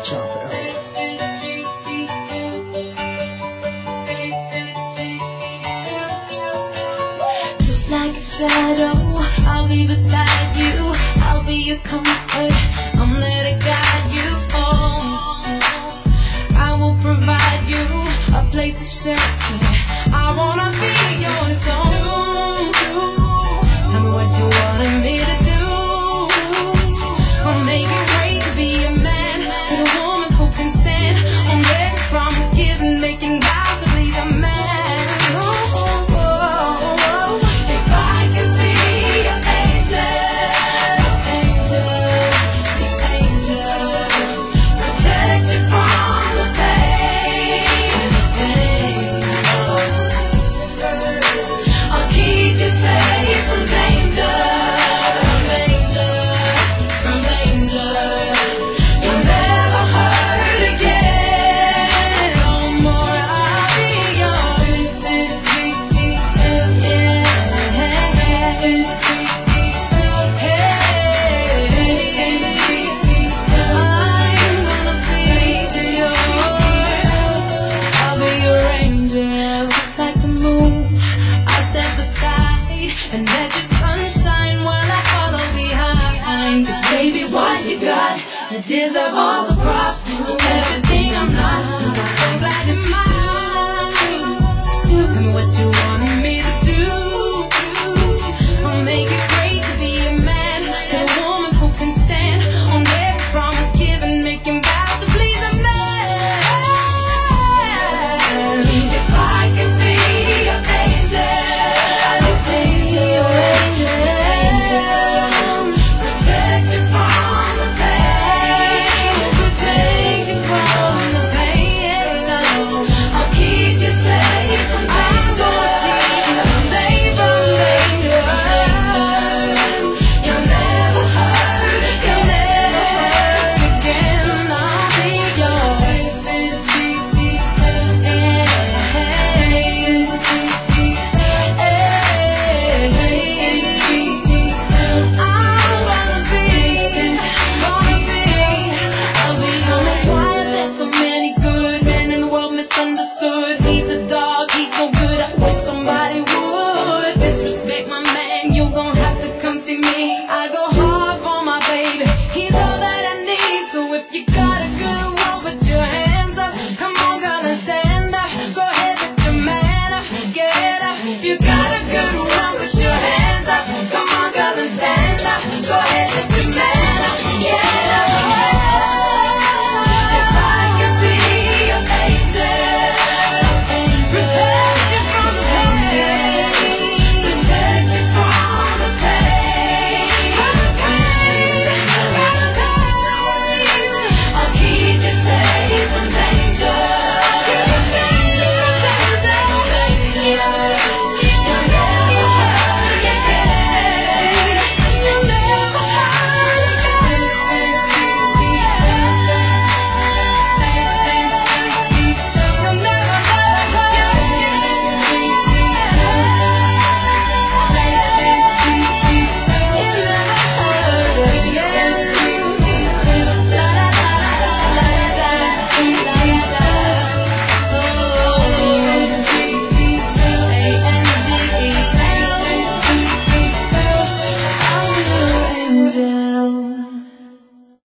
child forever. Just like a shadow, I'll be beside you. I'll be your comfort. I'm there to guide you. I will provide you a place to shelter. I wanna be your zone. Tell me what you wanted me to do. I'll make it great to be a man with a woman who can stand on every promise given, making vows to please a man. If I could be an angel, protect you from the pain. I'll keep you safe from danger. You'll never hurt again. No more, I'll be yours. I'll be your angel. Just like the moon, I'll step aside and let your sunshine while I follow behind. 'Cause baby, what you got, you deserve all the props. Everything I'm not, I'm so glad you're mine. Tell me what you wanted me to do. I'll make it great to be a man with a woman who can stand on every promise given, making vows to please a man. If I could be your angel, protect you from the pain. I'll keep you safe from danger. You'll never hurt again. I'll be so many good men in the world misunderstood. He's a dog, he's no good. I wish somebody would disrespect my man. You gon' have to come see me. I go